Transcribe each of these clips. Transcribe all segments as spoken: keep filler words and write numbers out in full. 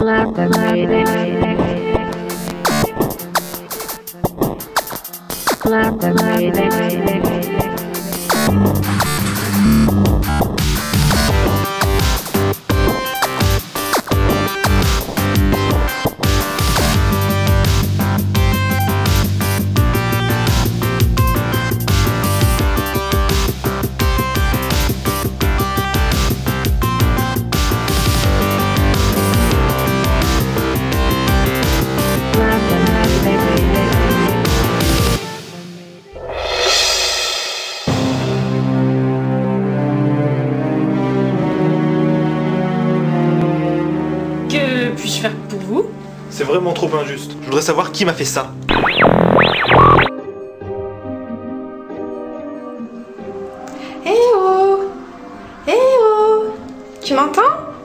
Que puis-je faire pour vous ? C'est vraiment trop injuste. Je voudrais savoir qui m'a fait ça. Eh oh Eh oh Tu m'entends ?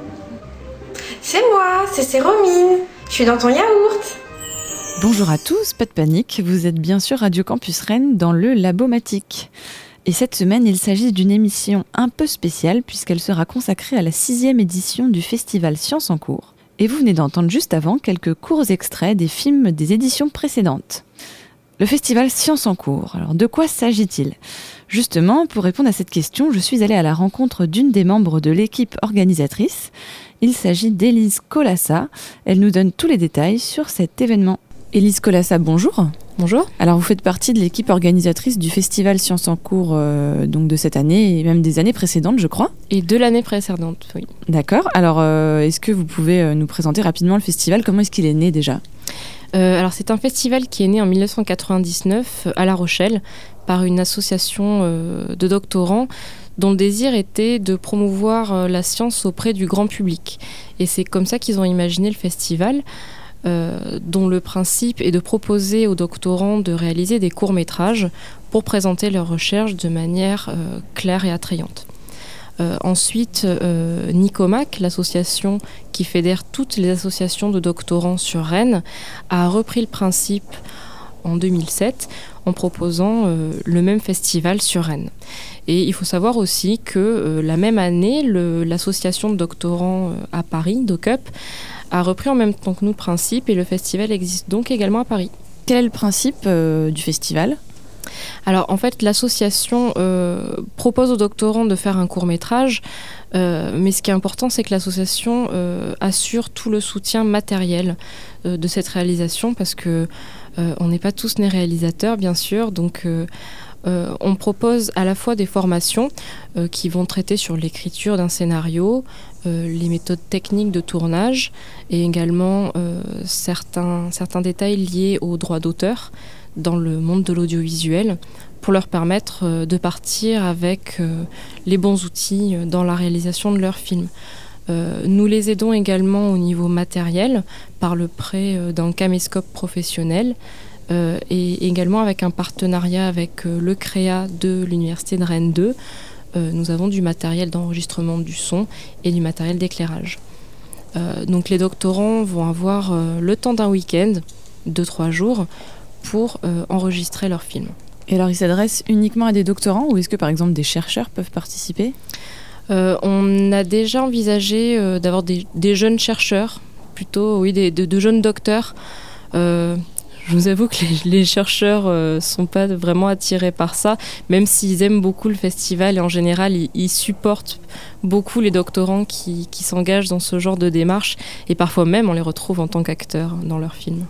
C'est moi, c'est Séromine. Je suis dans ton yaourt. Bonjour à tous, pas de panique, vous êtes bien sûr Radio Campus Rennes dans le Labomatique. Et cette semaine, il s'agit d'une émission un peu spéciale puisqu'elle sera consacrée à la sixième édition du festival Science en cours. Et vous venez d'entendre juste avant quelques courts extraits des films des éditions précédentes. Le festival Science en cours, alors de quoi s'agit-il ? Justement, pour répondre à cette question, je suis allée à la rencontre d'une des membres de l'équipe organisatrice. Il s'agit d'Élise Colassa. Elle nous donne tous les détails sur cet événement. Élise Colassa, bonjour. Bonjour. Alors vous faites partie de l'équipe organisatrice du festival Science en cours euh, donc de cette année et même des années précédentes, je crois. Et de l'année précédente, oui. D'accord. Alors euh, est-ce que vous pouvez euh, nous présenter rapidement le festival ? Comment est-ce qu'il est né déjà ? euh, Alors c'est un festival qui est né en dix-neuf cent quatre-vingt-dix-neuf à La Rochelle par une association euh, de doctorants dont le désir était de promouvoir euh, la science auprès du grand public. Et c'est comme ça qu'ils ont imaginé le festival. Euh, dont le principe est de proposer aux doctorants de réaliser des courts-métrages pour présenter leurs recherches de manière euh, claire et attrayante. Euh, ensuite, euh, Nicomac, l'association qui fédère toutes les associations de doctorants sur Rennes, a repris le principe en deux mille sept en proposant euh, le même festival sur Rennes. Et il faut savoir aussi que euh, la même année, le, l'association de doctorants euh, à Paris, DocUp, a repris en même temps que nous le principe et le festival existe donc également à Paris. Quel est le principe euh, du festival ? Alors en fait l'association euh, propose aux doctorants de faire un court-métrage, euh, mais ce qui est important c'est que l'association euh, assure tout le soutien matériel euh, de cette réalisation parce que euh, on n'est pas tous nés réalisateurs bien sûr, donc euh, Euh, on propose à la fois des formations euh, qui vont traiter sur l'écriture d'un scénario, euh, les méthodes techniques de tournage et également euh, certains, certains détails liés aux droits d'auteur dans le monde de l'audiovisuel pour leur permettre euh, de partir avec euh, les bons outils dans la réalisation de leurs films. Euh, nous les aidons également au niveau matériel par le prêt euh, d'un caméscope professionnel. Euh, et également avec un partenariat avec euh, le Créa de l'Université de Rennes deux. Euh, nous avons du matériel d'enregistrement du son et du matériel d'éclairage. Euh, donc les doctorants vont avoir euh, le temps d'un week-end, de trois jours, pour euh, enregistrer leur film. Et alors ils s'adressent uniquement à des doctorants ou est-ce que par exemple des chercheurs peuvent participer ? euh, On a déjà envisagé euh, d'avoir des, des jeunes chercheurs, plutôt oui, des, de, de jeunes docteurs. Euh, Je vous avoue que les, les chercheurs ne euh, sont pas vraiment attirés par ça, même s'ils aiment beaucoup le festival et en général, ils, ils supportent beaucoup les doctorants qui, qui s'engagent dans ce genre de démarche et parfois même on les retrouve en tant qu'acteurs dans leurs films.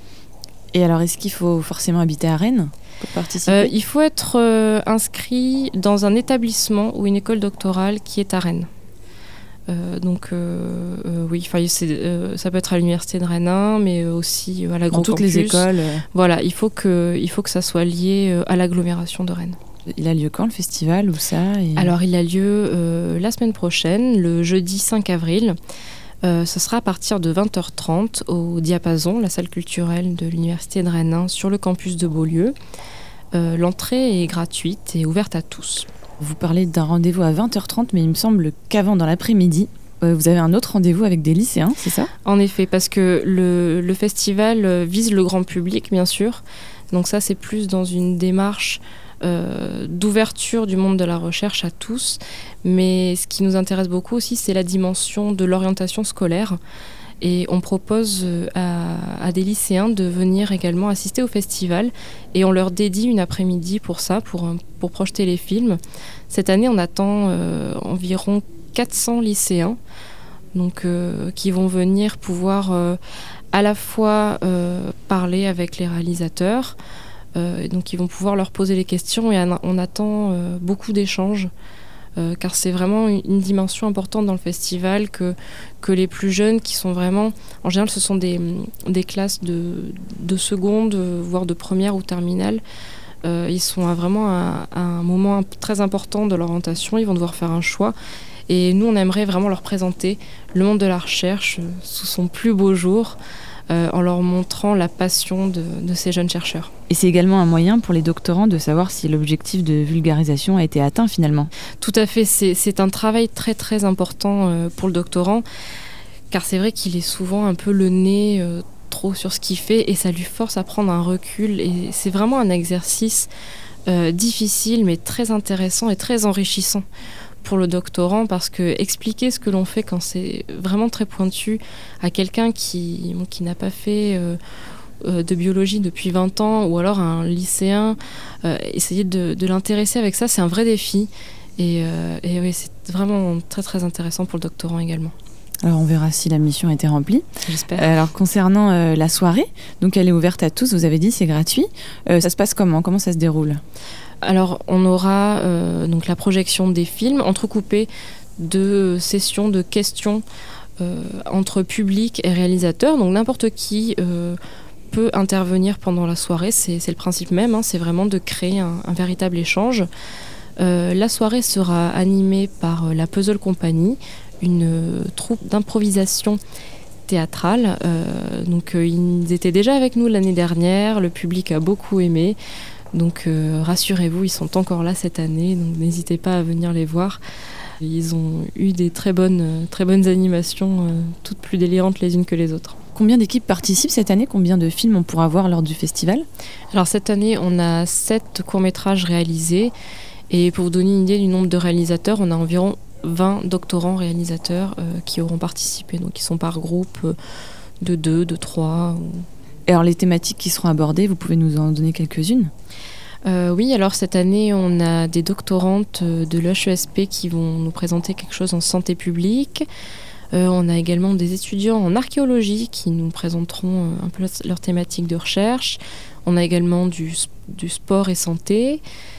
Et alors, est-ce qu'il faut forcément habiter à Rennes pour participer ? euh, Il faut être euh, inscrit dans un établissement ou une école doctorale qui est à Rennes. Euh, donc euh, euh, oui, c'est, euh, ça peut être à l'université de Rennes un, mais aussi euh, à l'agrocampus. Dans toutes les écoles. Euh... Voilà, il faut que il faut que ça soit lié euh, à l'agglomération de Rennes. Il a lieu quand le festival ou ça et... Alors il a lieu euh, la semaine prochaine, le jeudi cinq avril. Euh, ce sera à partir de vingt heures trente au Diapason, la salle culturelle de l'université de Rennes un, sur le campus de Beaulieu. Euh, l'entrée est gratuite et ouverte à tous. Vous parlez d'un rendez-vous à vingt heures trente, mais il me semble qu'avant, dans l'après-midi, euh, vous avez un autre rendez-vous avec des lycéens, c'est ça ? En effet, parce que le, le festival vise le grand public, bien sûr. Donc ça, c'est plus dans une démarche euh, d'ouverture du monde de la recherche à tous. Mais ce qui nous intéresse beaucoup aussi, c'est la dimension de l'orientation scolaire. Et on propose à, à des lycéens de venir également assister au festival. Et on leur dédie une après-midi pour ça, pour, pour projeter les films. Cette année, on attend euh, environ quatre cents lycéens donc, euh, qui vont venir pouvoir euh, à la fois euh, parler avec les réalisateurs, euh, donc ils vont pouvoir leur poser les questions et on attend euh, beaucoup d'échanges. Euh, car c'est vraiment une, une dimension importante dans le festival que, que les plus jeunes qui sont vraiment... En général, ce sont des, des classes de, de seconde, voire de première ou terminale. Euh, ils sont à vraiment à, à un moment très important de leur orientation. Ils vont devoir faire un choix. Et nous, on aimerait vraiment leur présenter le monde de la recherche sous son plus beau jour, euh, en leur montrant la passion de, de ces jeunes chercheurs. Et c'est également un moyen pour les doctorants de savoir si l'objectif de vulgarisation a été atteint finalement. Tout à fait, c'est, c'est un travail très très important euh, pour le doctorant, car c'est vrai qu'il est souvent un peu le nez euh, trop sur ce qu'il fait et ça lui force à prendre un recul. Et c'est vraiment un exercice euh, difficile mais très intéressant et très enrichissant pour le doctorant, parce que expliquer ce que l'on fait quand c'est vraiment très pointu à quelqu'un qui, qui n'a pas fait euh, euh, de biologie depuis vingt ans, ou alors à un lycéen, euh, essayer de, de l'intéresser avec ça, c'est un vrai défi. Et, euh, et oui, c'est vraiment très très intéressant pour le doctorant également. Alors on verra si la mission a été remplie. J'espère. Alors concernant euh, la soirée, donc elle est ouverte à tous, vous avez dit, c'est gratuit. Euh, ça se passe comment ? Comment ça se déroule ? Alors, on aura euh, donc la projection des films entrecoupée de sessions de questions euh, entre public et réalisateur. Donc, n'importe qui euh, peut intervenir pendant la soirée. C'est, c'est le principe même, hein, c'est vraiment de créer un, un véritable échange. Euh, la soirée sera animée par la Puzzle Company, une euh, troupe d'improvisation théâtrale. Euh, donc, euh, ils étaient déjà avec nous l'année dernière. Le public a beaucoup aimé. Donc euh, rassurez-vous, ils sont encore là cette année, donc n'hésitez pas à venir les voir. Ils ont eu des très bonnes, euh, très bonnes animations, euh, toutes plus délirantes les unes que les autres. Combien d'équipes participent cette année ? Combien de films on pourra voir lors du festival ? Alors cette année, on a sept courts-métrages réalisés. Et pour vous donner une idée du nombre de réalisateurs, on a environ vingt doctorants réalisateurs euh, qui auront participé. Donc ils sont par groupe euh, de deux, de trois... Ou... Et alors les thématiques qui seront abordées, vous pouvez nous en donner quelques-unes ? Euh, oui, alors cette année, on a des doctorantes de l'H E S P qui vont nous présenter quelque chose en santé publique. Euh, on a également des étudiants en archéologie qui nous présenteront un peu leur thématique de recherche. On a également du, du sport et santé,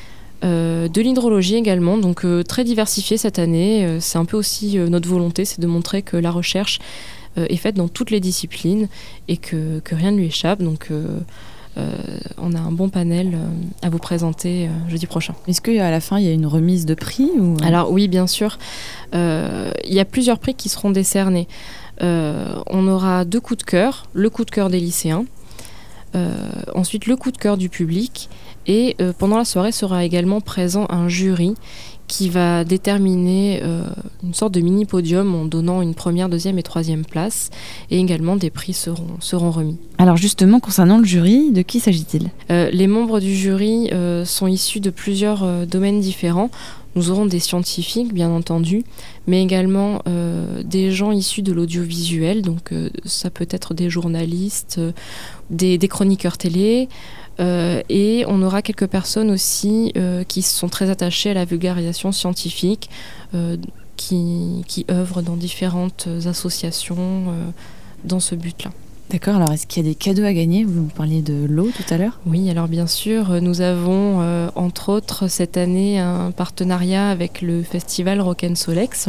euh, de l'hydrologie également, donc euh, très diversifié cette année. Euh, c'est un peu aussi euh, notre volonté, c'est de montrer que la recherche euh, est faite dans toutes les disciplines et que, que rien ne lui échappe. Donc euh, Euh, on a un bon panel euh, à vous présenter euh, jeudi prochain. Est-ce qu'à la fin, il y a une remise de prix ou... Alors oui, bien sûr. Euh, il y a plusieurs prix qui seront décernés. Euh, on aura deux coups de cœur. Le coup de cœur des lycéens. Euh, ensuite, le coup de cœur du public. Et euh, pendant la soirée sera également présent un jury qui va déterminer euh, une sorte de mini-podium en donnant une première, deuxième et troisième place. Et également, des prix seront, seront remis. Alors justement, concernant le jury, de qui s'agit-il ? euh, Les membres du jury euh, sont issus de plusieurs euh, domaines différents. Nous aurons des scientifiques, bien entendu, mais également euh, des gens issus de l'audiovisuel. Donc euh, ça peut être des journalistes, euh, des, des chroniqueurs télé, Euh, et on aura quelques personnes aussi euh, qui sont très attachées à la vulgarisation scientifique, euh, qui, qui œuvrent dans différentes associations euh, dans ce but-là. D'accord, alors est-ce qu'il y a des cadeaux à gagner ? Vous me parliez de l'eau tout à l'heure ? Oui, alors bien sûr, nous avons euh, entre autres cette année un partenariat avec le festival Rock'n'Solex.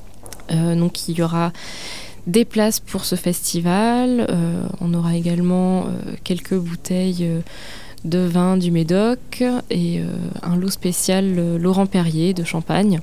Euh, donc il y aura des places pour ce festival. Euh, on aura également euh, quelques bouteilles euh, de vin du Médoc et euh, un lot spécial euh, Laurent Perrier de Champagne,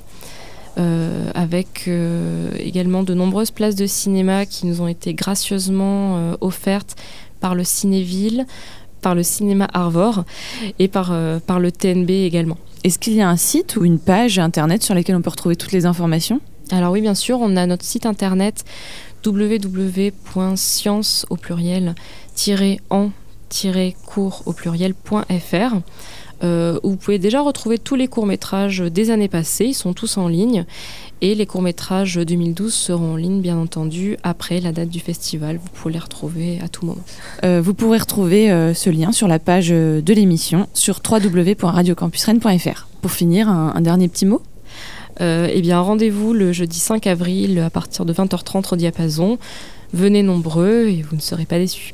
euh, avec euh, également de nombreuses places de cinéma qui nous ont été gracieusement euh, offertes par le Cinéville, par le Cinéma Arvor et par, euh, par le T N B également. Est-ce qu'il y a un site ou une page internet sur laquelle on peut retrouver toutes les informations ? Alors oui, bien sûr, on a notre site internet w w w point science au pluriel en cours au pluriel point f r. euh, où vous pouvez déjà retrouver tous les courts-métrages des années passées. Ils sont tous en ligne. Et les courts-métrages deux mille douze seront en ligne, bien entendu, après la date du festival. Vous pouvez les retrouver à tout moment. Euh, vous pourrez retrouver euh, ce lien sur la page de l'émission sur w w w point radio campus rennes point f r. Pour finir, un, un dernier petit mot. Euh, eh bien, rendez-vous le jeudi cinq avril à partir de vingt heures trente au Diapason. Venez nombreux et vous ne serez pas déçus.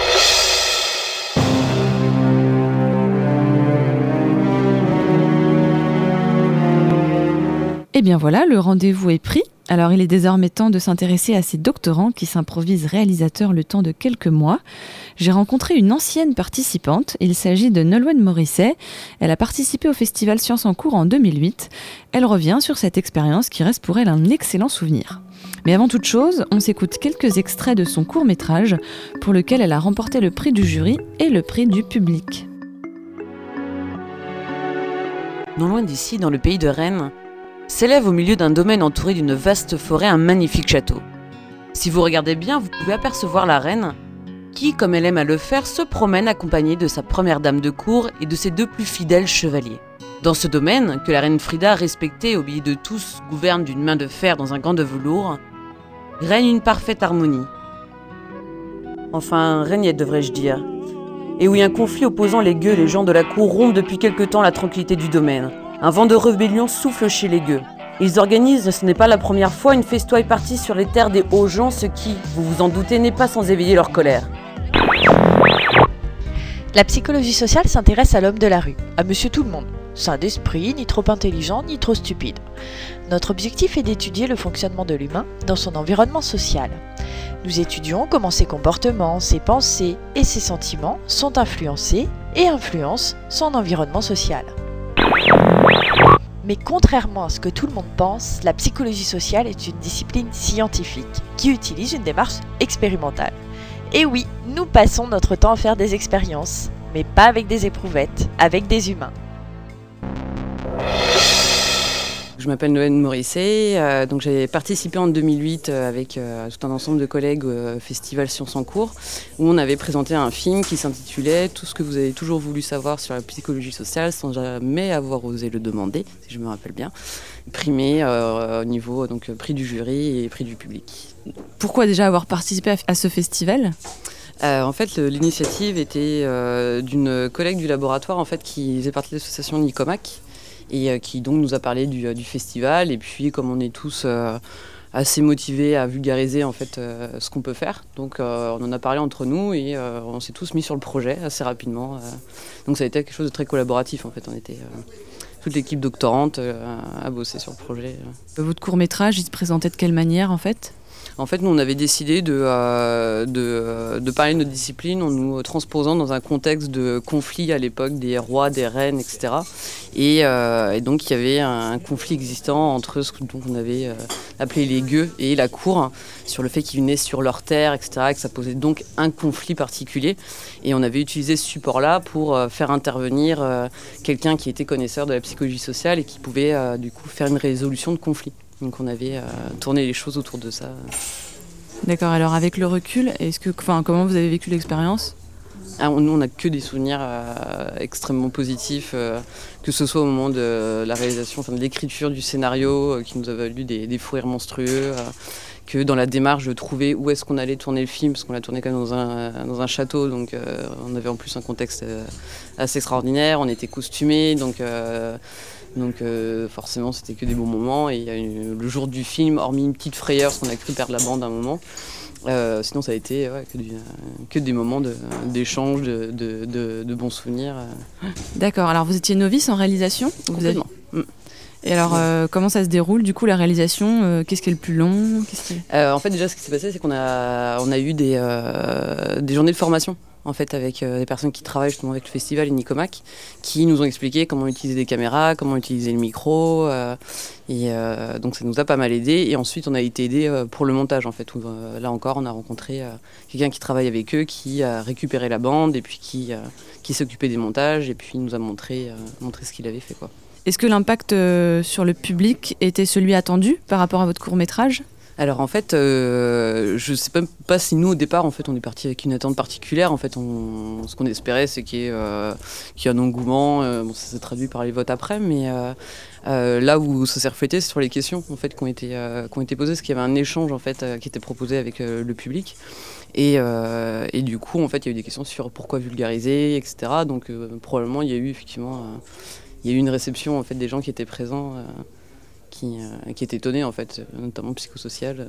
Et bien voilà, le rendez-vous est pris. Alors il est désormais temps de s'intéresser à ces doctorants qui s'improvisent réalisateurs le temps de quelques mois. J'ai rencontré une ancienne participante, il s'agit de Nolwenn Morisset. Elle a participé au festival Sciences en cours en deux mille huit. Elle revient sur cette expérience qui reste pour elle un excellent souvenir. Mais avant toute chose, on s'écoute quelques extraits de son court-métrage pour lequel elle a remporté le prix du jury et le prix du public. Non loin d'ici, dans le pays de Rennes, s'élève au milieu d'un domaine entouré d'une vaste forêt un magnifique château. Si vous regardez bien, vous pouvez apercevoir la reine qui, comme elle aime à le faire, se promène accompagnée de sa première dame de cour et de ses deux plus fidèles chevaliers. Dans ce domaine, que la reine Frida, respectée et obéie de tous, gouverne d'une main de fer dans un gant de velours, règne une parfaite harmonie. Enfin, régnait devrais-je dire. Et oui, un conflit opposant les gueux et les gens de la cour rompt depuis quelque temps la tranquillité du domaine. Un vent de rébellion souffle chez les gueux. Ils organisent, ce n'est pas la première fois, une festoie partie sur les terres des hauts-gens, ce qui, vous vous en doutez, n'est pas sans éveiller leur colère. La psychologie sociale s'intéresse à l'homme de la rue, à monsieur tout le monde, sain d'esprit, ni trop intelligent, ni trop stupide. Notre objectif est d'étudier le fonctionnement de l'humain dans son environnement social. Nous étudions comment ses comportements, ses pensées et ses sentiments sont influencés et influencent son environnement social. Mais contrairement à ce que tout le monde pense, la psychologie sociale est une discipline scientifique qui utilise une démarche expérimentale. Et oui, nous passons notre temps à faire des expériences, mais pas avec des éprouvettes, avec des humains. Je m'appelle Nolwenn Morisset, euh, donc j'ai participé en deux mille huit euh, avec euh, tout un ensemble de collègues au euh, festival Sciences en cours, où on avait présenté un film qui s'intitulait « Tout ce que vous avez toujours voulu savoir sur la psychologie sociale sans jamais avoir osé le demander », si je me rappelle bien, primé euh, au niveau donc, prix du jury et prix du public. Pourquoi déjà avoir participé à, à ce festival ? Euh, en fait, le, l'initiative était euh, d'une collègue du laboratoire en fait, qui faisait partie de l'association Nicomac, et euh, qui donc nous a parlé du, euh, du festival. Et puis, comme on est tous euh, assez motivés à vulgariser en fait, euh, ce qu'on peut faire, donc euh, on en a parlé entre nous et euh, on s'est tous mis sur le projet assez rapidement. Euh. Donc ça a été quelque chose de très collaboratif en fait. On était euh, toute l'équipe doctorante euh, à bosser sur le projet. Votre court-métrage, il se présentait de quelle manière en fait ? En fait, nous, on avait décidé de, euh, de, de parler de notre discipline en nous transposant dans un contexte de conflit à l'époque des rois, des reines, et cetera. Et, euh, et donc, il y avait un, un conflit existant entre ce qu'on avait euh, appelé les gueux et la cour, hein, sur le fait qu'ils venaient sur leur terre, et cetera, et que ça posait donc un conflit particulier. Et on avait utilisé ce support-là pour euh, faire intervenir euh, quelqu'un qui était connaisseur de la psychologie sociale et qui pouvait, euh, du coup, faire une résolution de conflit. Donc on avait euh, tourné les choses autour de ça. D'accord, alors avec le recul, est-ce que, enfin, comment vous avez vécu l'expérience ? Ah, nous, on n'a que des souvenirs euh, extrêmement positifs, euh, que ce soit au moment de la réalisation, enfin, de l'écriture du scénario, euh, qui nous a valu des, des fous rires monstrueux, euh, que dans la démarche de trouver où est-ce qu'on allait tourner le film, parce qu'on l'a tourné quand même dans un, dans un château, donc euh, on avait en plus un contexte euh, assez extraordinaire, on était costumés, donc... Euh, Donc euh, forcément c'était que des bons moments et euh, le jour du film, hormis une petite frayeur parce qu'on a cru perdre la bande à un moment, euh, sinon ça a été ouais, que, du, que des moments de, d'échange, de, de, de, de bons souvenirs. D'accord, alors vous étiez novice en réalisation ? Complètement. Vous avez... Et alors euh, comment ça se déroule du coup la réalisation euh, Qu'est-ce qui est le plus long Qu'est-ce qui est... euh, En fait déjà ce qui s'est passé c'est qu'on a, on a eu des, euh, des journées de formation. En fait, avec euh, des personnes qui travaillent justement avec le festival et Nicomac, qui nous ont expliqué comment utiliser des caméras, comment utiliser le micro, euh, et euh, donc ça nous a pas mal aidé. Et ensuite, on a été aidé euh, pour le montage, en fait. Où, euh, là encore, on a rencontré euh, quelqu'un qui travaille avec eux, qui a récupéré la bande et puis qui, euh, qui s'occupait des montages et puis nous a montré, euh, montré ce qu'il avait fait, quoi. Est-ce que l'impact euh, sur le public était celui attendu par rapport à votre court-métrage ? Alors en fait, euh, je sais même pas si nous au départ en fait on est parti avec une attente particulière. En fait, on, ce qu'on espérait c'est qu'il y ait, euh, qu'il y ait un engouement. Euh, bon, ça s'est traduit par les votes après, mais euh, euh, là où ça s'est reflété, c'est sur les questions en fait qui ont été euh, qui ont été posées, parce qu'il y avait un échange en fait euh, qui était proposé avec euh, le public. Et, euh, et du coup, en fait, il y a eu des questions sur pourquoi vulgariser, et cetera. Donc euh, probablement il y a eu effectivement euh, il y a eu une réception en fait des gens qui étaient présents. Euh, Qui, euh, qui est étonné en fait, notamment psychosocial.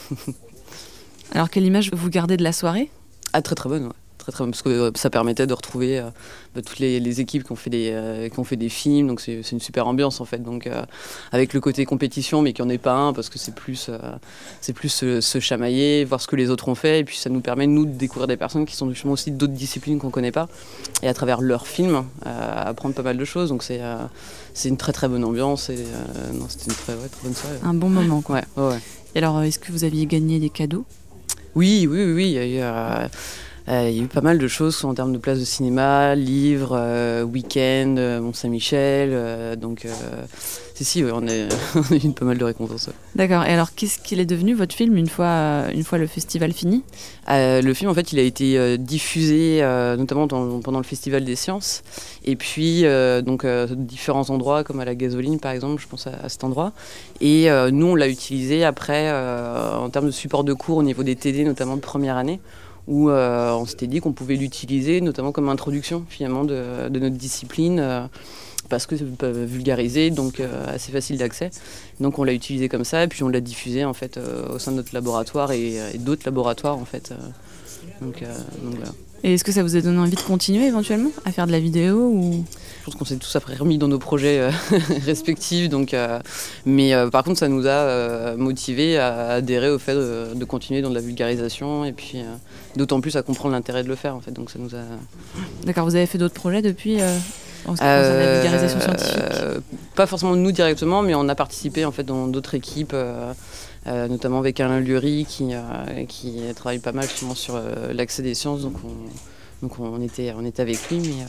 Alors quelle image vous gardez de la soirée ? Ah très très bonne, ouais. Très, très bonne, parce que euh, ça permettait de retrouver euh, bah, toutes les, les équipes qui ont fait des, euh, qui ont fait des films, donc c'est, c'est une super ambiance en fait, donc euh, avec le côté compétition mais qu'il n'y en ait pas un, parce que c'est plus, euh, c'est plus se, se chamailler, voir ce que les autres ont fait, et puis ça nous permet nous de découvrir des personnes qui sont justement aussi d'autres disciplines qu'on ne connaît pas, et à travers leurs films, euh, apprendre pas mal de choses, donc c'est, euh, c'est une très très bonne ambiance, et euh, non, c'était une très, ouais, très bonne soirée. Un bon moment quoi. Ouais, ouais, ouais. Et alors est-ce que vous aviez gagné des cadeaux ? Oui, oui, oui, oui, il y a eu... Euh, Euh, il y a eu pas mal de choses en termes de places de cinéma, livres, euh, week-end, euh, Mont-Saint-Michel. Euh, donc, euh, si, si, ouais, on, est, on a eu pas mal de récompenses. Ouais. D'accord. Et alors, qu'est-ce qu'il est devenu, votre film, une fois, une fois le festival fini ? euh, Le film, en fait, il a été euh, diffusé, euh, notamment dans, pendant le Festival des Sciences. Et puis, euh, donc, euh, différents endroits, comme à la Gasoline, par exemple, je pense à, à cet endroit. Et euh, nous, on l'a utilisé après, euh, en termes de support de cours, au niveau des T D, notamment de première année, où euh, on s'était dit qu'on pouvait l'utiliser notamment comme introduction finalement de, de notre discipline, euh, parce que c'est vulgarisé, donc euh, assez facile d'accès. Donc on l'a utilisé comme ça, et puis on l'a diffusé en fait euh, au sein de notre laboratoire et, et d'autres laboratoires en fait. Euh, donc, euh, donc voilà. Et est-ce que ça vous a donné envie de continuer éventuellement à faire de la vidéo ou... Je pense qu'on s'est tous après remis dans nos projets euh, respectifs, donc, euh, mais euh, par contre ça nous a euh, motivés à adhérer au fait de, de continuer dans de la vulgarisation, et puis euh, d'autant plus à comprendre l'intérêt de le faire en fait. Donc ça nous a... D'accord, vous avez fait d'autres projets depuis euh, en ce qui concerne la vulgarisation scientifique ? euh, Pas forcément nous directement, mais on a participé en fait dans d'autres équipes. Euh, Euh, notamment avec Alain Lurie qui, euh, qui travaille pas mal justement sur euh, l'accès des sciences, donc on, donc on, était, on était avec lui, mais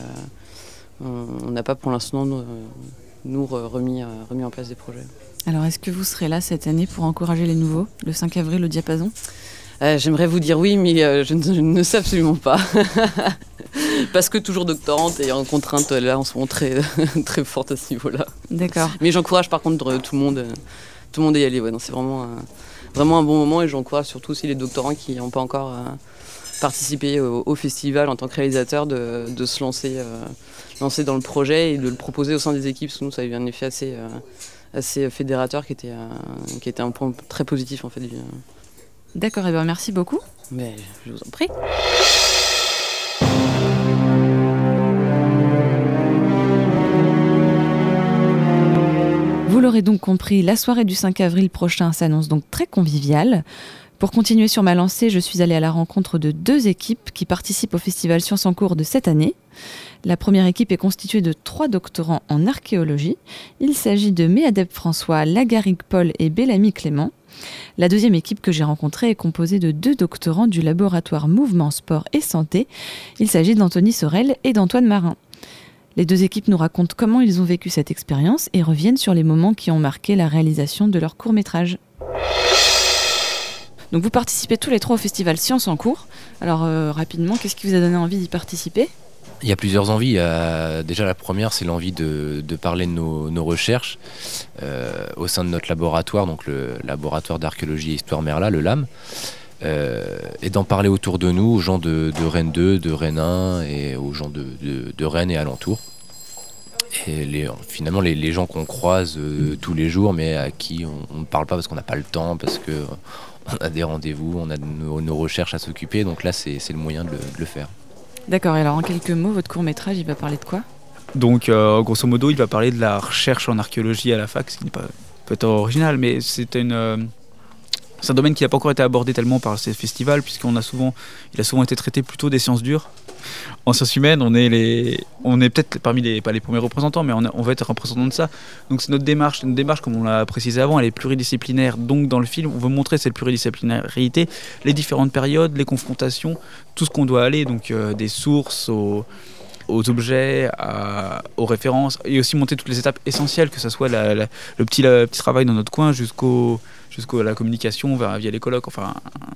euh, on n'a pas pour l'instant nous, nous remis, remis en place des projets. Alors est-ce que vous serez là cette année pour encourager les nouveaux, le cinq avril au Diapason ? euh, J'aimerais vous dire oui, mais euh, je, ne, je ne sais absolument pas. Parce que toujours doctorante et en contrainte là en ce moment très, très forte à ce niveau-là. D'accord. Mais j'encourage par contre tout le monde. Tout le monde est y allé, ouais. Non, c'est vraiment un, vraiment un bon moment, et j'encourage surtout aussi les doctorants qui n'ont pas encore euh, participé au, au festival en tant que réalisateur de, de se lancer, euh, lancer dans le projet et de le proposer au sein des équipes, parce que nous ça a eu un effet assez, euh, assez fédérateur qui était, euh, qui était un point très positif en fait. D'accord, et bien merci beaucoup. Mais je vous en prie. Vous l'aurez donc compris, la soirée du cinq avril prochain s'annonce donc très conviviale. Pour continuer sur ma lancée, je suis allée à la rencontre de deux équipes qui participent au Festival Sciences en cours de cette année. La première équipe est constituée de trois doctorants en archéologie. Il s'agit de Méadeb François, Lagarigue Paul et Bellamy Clément. La deuxième équipe que j'ai rencontrée est composée de deux doctorants du laboratoire Mouvement, Sport et Santé. Il s'agit d'Anthony Sorel et d'Antoine Marin. Les deux équipes nous racontent comment ils ont vécu cette expérience et reviennent sur les moments qui ont marqué la réalisation de leur court-métrage. Donc vous participez tous les trois au festival Sciences en cours. Alors euh, rapidement, qu'est-ce qui vous a donné envie d'y participer ? Il y a plusieurs envies. Euh, déjà la première, c'est l'envie de, de parler de nos, nos recherches euh, au sein de notre laboratoire, donc le laboratoire d'archéologie et histoire Merla, le L A M. Euh, et d'en parler autour de nous, aux gens de, de Rennes deux, de Rennes un et aux gens de, de, de Rennes et alentours. Et les, finalement, les, les gens qu'on croise euh, tous les jours, mais à qui on ne parle pas parce qu'on n'a pas le temps, parce qu'on a des rendez-vous, on a nos, nos recherches à s'occuper. Donc là, c'est, c'est le moyen de le, de le faire. D'accord, et alors en quelques mots, votre court-métrage, il va parler de quoi ? Donc, euh, grosso modo, il va parler de la recherche en archéologie à la fac, ce qui n'est pas peut-être original, mais c'est une... Euh, C'est un domaine qui n'a pas encore été abordé tellement par ces festivals, puisqu'on a souvent, il a souvent été traité plutôt des sciences dures. En sciences humaines, on est, les, on est peut-être parmi les, pas les premiers représentants, mais on, a, on va être représentant de ça. Donc c'est notre démarche, notre démarche, comme on l'a précisé avant, elle est pluridisciplinaire. Donc dans le film, on veut montrer cette pluridisciplinarité, les différentes périodes, les confrontations, tout ce qu'on doit aller, donc euh, des sources aux, aux objets, à, aux références, et aussi monter toutes les étapes essentielles, que ce soit la, la, le, petit, le petit travail dans notre coin jusqu'au, jusqu'à la communication vers, via les colloques. Enfin,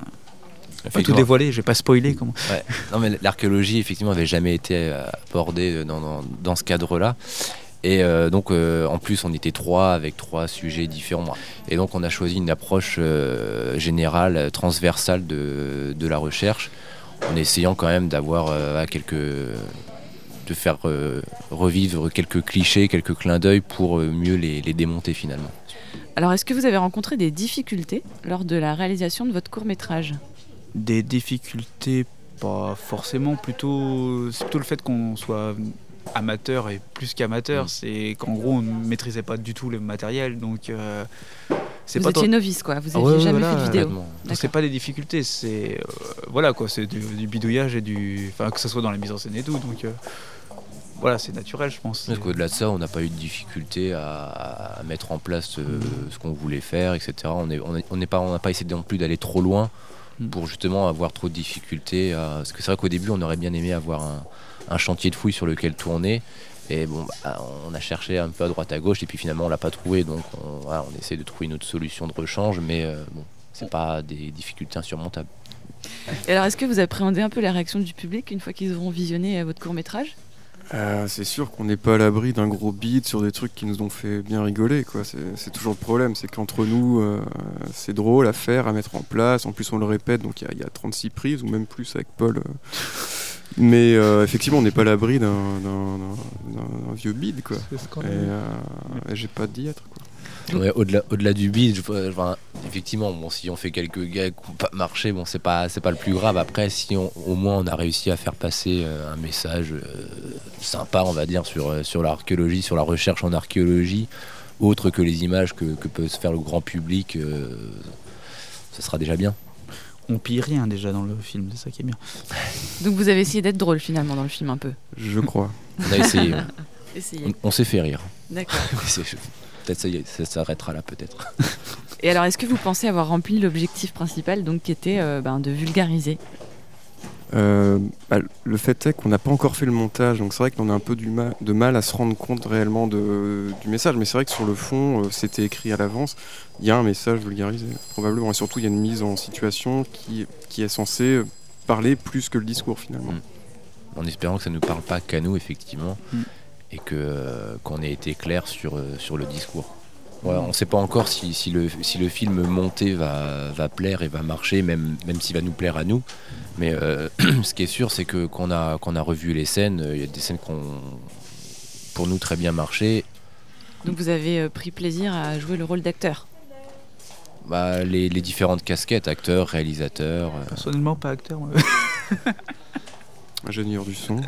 pas tout dévoiler, je vais pas spoiler. Comment... Ouais. Non, mais l'archéologie, effectivement, n'avait jamais été abordée dans, dans, dans ce cadre-là. Et euh, donc, euh, en plus, on était trois avec trois sujets différents. Et donc, on a choisi une approche euh, générale, transversale de, de la recherche, en essayant quand même d'avoir euh, quelques, de faire euh, revivre quelques clichés, quelques clins d'œil pour euh, mieux les, les démonter finalement. Alors, est-ce que vous avez rencontré des difficultés lors de la réalisation de votre court-métrage ? Des difficultés, pas forcément, plutôt, c'est plutôt le fait qu'on soit amateur et plus qu'amateur, mmh. c'est qu'en gros on ne maîtrisait pas du tout le matériel, donc euh, c'est vous pas étiez tant... novice quoi, vous n'aviez ah ouais, jamais voilà, fait de vidéo. Donc c'est pas des difficultés, c'est euh, voilà quoi, c'est du, du bidouillage et du, enfin que ce soit dans la mise en scène et tout, donc euh, voilà, c'est naturel je pense. Parce qu'au-delà de ça, on n'a pas eu de difficulté à, à mettre en place euh, ce qu'on voulait faire, et cetera. On n'est on est, on est pas, on n'a pas essayé non plus d'aller trop loin pour justement avoir trop de difficultés. À... Parce que c'est vrai qu'au début, on aurait bien aimé avoir un un chantier de fouilles sur lequel tourner, et bon bah, on a cherché un peu à droite à gauche et puis finalement on l'a pas trouvé, donc on, voilà, on essaie de trouver une autre solution de rechange, mais euh, bon, c'est pas des difficultés insurmontables. Et alors est-ce que vous appréhendez un peu la réaction du public une fois qu'ils auront visionné votre court-métrage ? Euh, c'est sûr qu'on n'est pas à l'abri d'un gros beat sur des trucs qui nous ont fait bien rigoler, quoi. C'est, c'est toujours le problème, c'est qu'entre nous, euh, c'est drôle à faire, à mettre en place. En plus, on le répète, donc il y, y a trente-six prises ou même plus avec Paul. Euh... Mais euh, effectivement, on n'est pas à l'abri d'un, d'un, d'un, d'un vieux bide, quoi. Et, euh, et j'ai pas d'y être, quoi. Ouais, au-delà, au-delà du bide, je, enfin, effectivement, bon, si on fait quelques gags qui n'ont pas marché, bon, c'est pas, c'est pas le plus grave. Après, si on, au moins on a réussi à faire passer euh, un message euh, sympa, on va dire, sur, sur l'archéologie, sur la recherche en archéologie, autre que les images que, que peut se faire le grand public, euh, ça sera déjà bien. On pille rien déjà dans le film, c'est ça qui est bien. Donc vous avez essayé d'être drôle finalement dans le film un peu. Je crois. On a essayé. Ouais. essayé. On, on s'est fait rire. D'accord. Peut-être ça, ça s'arrêtera là peut-être. Et alors est-ce que vous pensez avoir rempli l'objectif principal, donc qui était euh, ben, de vulgariser ? Euh, bah, le fait est qu'on n'a pas encore fait le montage, donc c'est vrai qu'on a un peu du mal, de mal à se rendre compte réellement de, du message, mais c'est vrai que sur le fond, euh, c'était écrit à l'avance, il y a un message vulgarisé, probablement, et surtout il y a une mise en situation qui, qui est censée parler plus que le discours finalement. Mmh. En espérant que ça ne nous parle pas qu'à nous, effectivement, mmh. et que, euh, qu'on ait été clair sur, euh, sur le discours. Ouais, on ne sait pas encore si, si, le, si le film monté va, va plaire et va marcher, même, même s'il va nous plaire à nous. Mais euh, ce qui est sûr, c'est que quand on a, quand on a revu les scènes, il y a des scènes qui ont, pour nous, très bien marché. Donc vous avez euh, pris plaisir à jouer le rôle d'acteur ? Bah, les, les différentes casquettes, acteur, réalisateur. Euh... Personnellement, pas acteur. Moi. Ingénieur du son.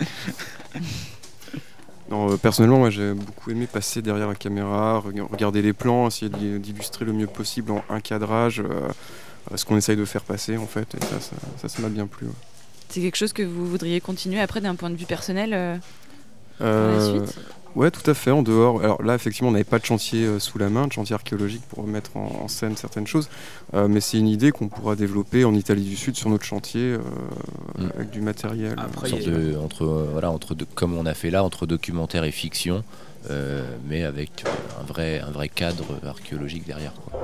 Non, euh, personnellement, moi j'ai beaucoup aimé passer derrière la caméra, re- regarder les plans, essayer d'illustrer le mieux possible en un cadrage euh, ce qu'on essaye de faire passer en fait, et ça, ça, ça, ça m'a bien plu. Ouais. C'est quelque chose que vous voudriez continuer après d'un point de vue personnel euh, euh, dans la suite ? Ouais, tout à fait, en dehors. Alors là, effectivement, on n'avait pas de chantier euh, sous la main, de chantier archéologique pour mettre en, en scène certaines choses, euh, mais c'est une idée qu'on pourra développer en Italie du Sud sur notre chantier euh, mmh. avec du matériel. Après, euh, de, entre, euh, voilà, entre de, comme on a fait là, entre documentaire et fiction, euh, mais avec euh, un, vrai, un vrai cadre archéologique derrière, quoi.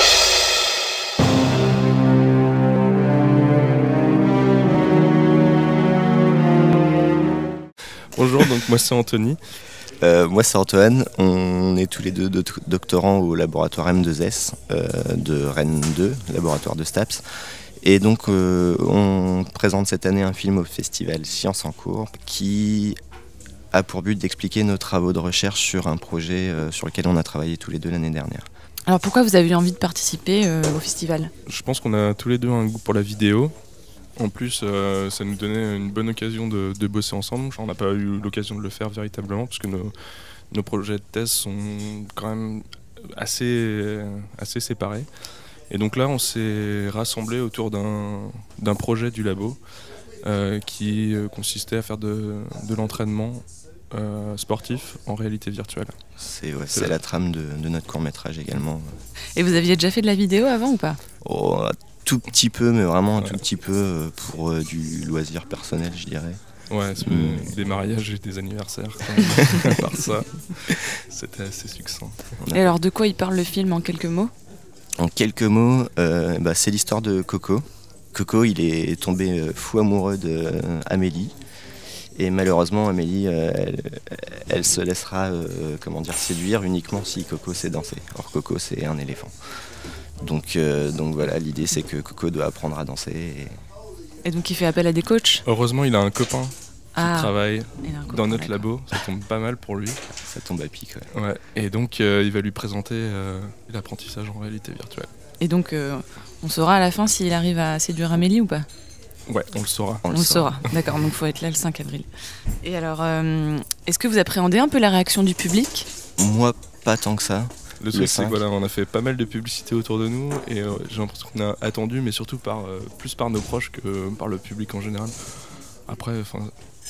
Bonjour, donc moi c'est Anthony. Euh, moi c'est Antoine, on est tous les deux do- doctorants au laboratoire M deux S euh, de Rennes deux, laboratoire de STAPS. Et donc euh, on présente cette année un film au festival Sciences en cours qui a pour but d'expliquer nos travaux de recherche sur un projet euh, sur lequel on a travaillé tous les deux l'année dernière. Alors pourquoi vous avez eu envie de participer euh, au festival ? Je pense qu'on a tous les deux un goût pour la vidéo. En plus, euh, ça nous donnait une bonne occasion de, de bosser ensemble. On n'a pas eu l'occasion de le faire véritablement, parce que nos, nos projets de thèse sont quand même assez, assez séparés. Et donc là, on s'est rassemblés autour d'un, d'un projet du labo euh, qui consistait à faire de, de l'entraînement euh, sportif en réalité virtuelle. C'est, ouais, c'est, c'est la trame de, de notre court-métrage également. Et vous aviez déjà fait de la vidéo avant ou pas ? Oh, tout petit peu, mais vraiment un ouais. tout petit peu pour euh, du loisir personnel, je dirais. Ouais, c'est Mm. des mariages et des anniversaires. Quoi. À part ça, c'était assez succinct. Et alors, de quoi il parle le film en quelques mots ? En quelques mots, euh, bah, c'est l'histoire de Coco. Coco, il est tombé euh, fou amoureux d'Amélie. Et malheureusement, Amélie, euh, elle, elle se laissera euh, comment dire, séduire uniquement si Coco sait danser. Or, Coco, c'est un éléphant. Donc, euh, donc voilà, l'idée, c'est que Coco doit apprendre à danser. Et, Et donc, il fait appel à des coachs ? Heureusement, il a un copain qui Ah, travaille il a un copain, dans notre d'accord. labo. Ça tombe pas mal pour lui. ça tombe à pic. Ouais. Ouais. Et donc, euh, il va lui présenter euh, l'apprentissage en réalité virtuelle. Et donc, euh, on saura à la fin s'il arrive à séduire Amélie ou pas ? Ouais, on le saura. On On le le saura. saura, d'accord, donc il faut être là le cinq avril. Et alors, euh, est-ce que vous appréhendez un peu la réaction du public ? Moi, pas tant que ça. Le truc, c'est que voilà, on a fait pas mal de publicité autour de nous et euh, j'ai l'impression qu'on a attendu, mais surtout par, euh, plus par nos proches que par le public en général. Après, enfin,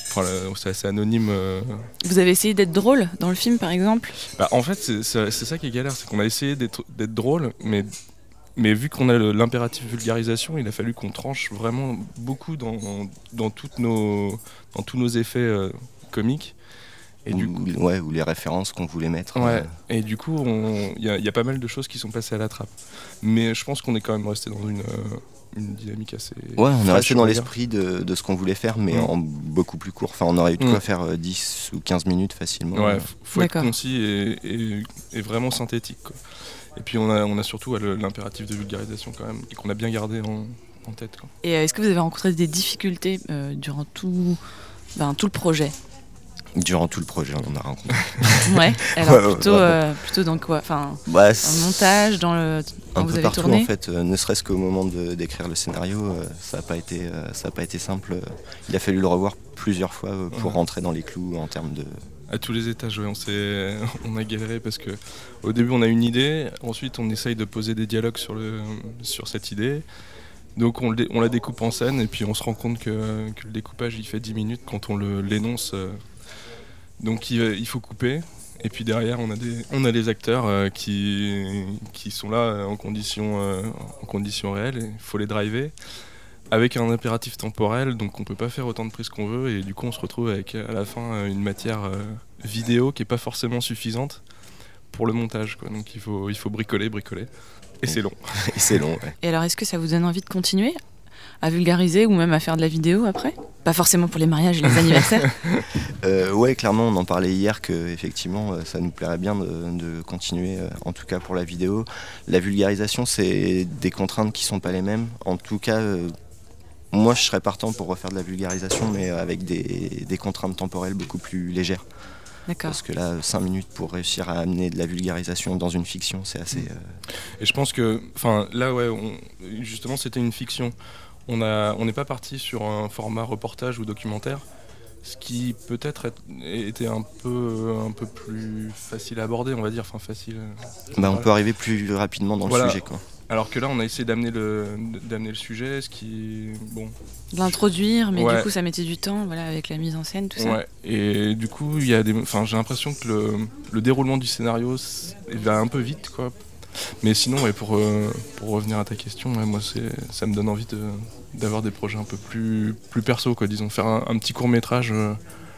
c'est assez anonyme. Euh... Vous avez essayé d'être drôle dans le film, par exemple ? Bah, en fait, c'est, c'est, c'est ça qui est galère, c'est qu'on a essayé d'être, d'être drôle, mais, mais vu qu'on a le, l'impératif vulgarisation, il a fallu qu'on tranche vraiment beaucoup dans, dans, toutes nos, dans tous nos effets euh, comiques. Et ou, du coup, ouais, ou les références qu'on voulait mettre. Ouais. Euh... Et du coup, il y, y a pas mal de choses qui sont passées à la trappe. Mais je pense qu'on est quand même resté dans une, euh, une dynamique assez... Ouais, on est resté dans on l'esprit de, de ce qu'on voulait faire, mais mmh. en beaucoup plus court. Enfin, on aurait eu de mmh. quoi faire euh, dix ou quinze minutes facilement. Ouais, faut D'accord. être concis et, et, et vraiment synthétique, quoi. Et puis on a, on a surtout ouais, l'impératif de vulgarisation quand même, et qu'on a bien gardé en, en tête, quoi. Et est-ce que vous avez rencontré des difficultés euh, durant tout, ben, tout le projet ? Durant tout le projet, on en a rencontré. Ouais, alors ouais, plutôt, ouais. Euh, plutôt dans quoi, enfin, bah, dans le montage, dans le... Un vous peu avez partout tourné en fait, euh, ne serait-ce qu'au moment de, d'écrire le scénario, euh, ça n'a pas, euh, pas été simple. Il a fallu le revoir plusieurs fois euh, pour ouais. rentrer dans les clous en termes de... À tous les étages, ouais, on, s'est... on a galéré parce que au début on a une idée, ensuite on essaye de poser des dialogues sur, le... sur cette idée. Donc on, le dé... on la découpe en scène et puis on se rend compte que, que le découpage il fait dix minutes quand on le... l'énonce. Euh... Donc il, il faut couper. Et puis derrière, on a des, on a les acteurs euh, qui, qui sont là euh, en conditions, euh, en conditions réelles. Il faut les driver avec un impératif temporel, donc on peut pas faire autant de prises qu'on veut. Et du coup, on se retrouve avec à la fin une matière euh, vidéo qui est pas forcément suffisante pour le montage, quoi. Donc il faut, il faut bricoler, bricoler. Et c'est long. Et c'est long, ouais. Et alors, est-ce que ça vous donne envie de continuer à vulgariser ou même à faire de la vidéo après ? Pas forcément pour les mariages et les anniversaires. euh, Ouais, clairement, on en parlait hier que effectivement, ça nous plairait bien de, de continuer, en tout cas pour la vidéo. La vulgarisation, c'est des contraintes qui sont pas les mêmes. En tout cas, euh, moi, je serais partant pour refaire de la vulgarisation, mais avec des, des contraintes temporelles beaucoup plus légères. D'accord. Parce que là, cinq minutes pour réussir à amener de la vulgarisation dans une fiction, c'est assez... Euh... Et je pense que, enfin, là, ouais, on, justement, c'était une fiction. On a, on n'est pas parti sur un format reportage ou documentaire, ce qui peut-être était un peu, un peu plus facile à aborder, on va dire, enfin facile. Bah, on voilà. peut arriver plus rapidement dans voilà. le sujet, quoi. Alors que là, on a essayé d'amener le, d'amener le sujet, ce qui, bon. L'introduire, mais ouais. du coup, ça mettait du temps, voilà, avec la mise en scène, tout ça. Ouais. Et du coup, il y a des, enfin, j'ai l'impression que le, le déroulement du scénario va un peu vite, quoi. Mais sinon, ouais, pour, euh, pour revenir à ta question, ouais, moi, c'est, ça me donne envie de, d'avoir des projets un peu plus, plus perso, quoi, disons, faire un, un petit court-métrage euh,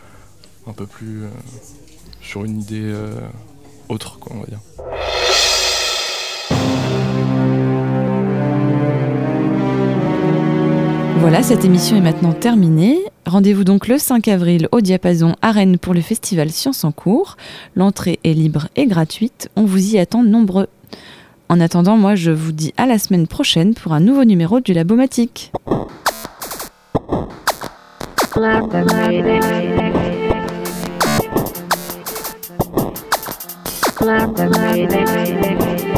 un peu plus euh, sur une idée euh, autre, quoi, on va dire. Voilà, cette émission est maintenant terminée. Rendez-vous donc le cinq avril au Diapason à Rennes pour le festival Sciences en cours. L'entrée est libre et gratuite. On vous y attend nombreux. En attendant, moi, je vous dis à la semaine prochaine pour un nouveau numéro du Labomatique. Labomatique.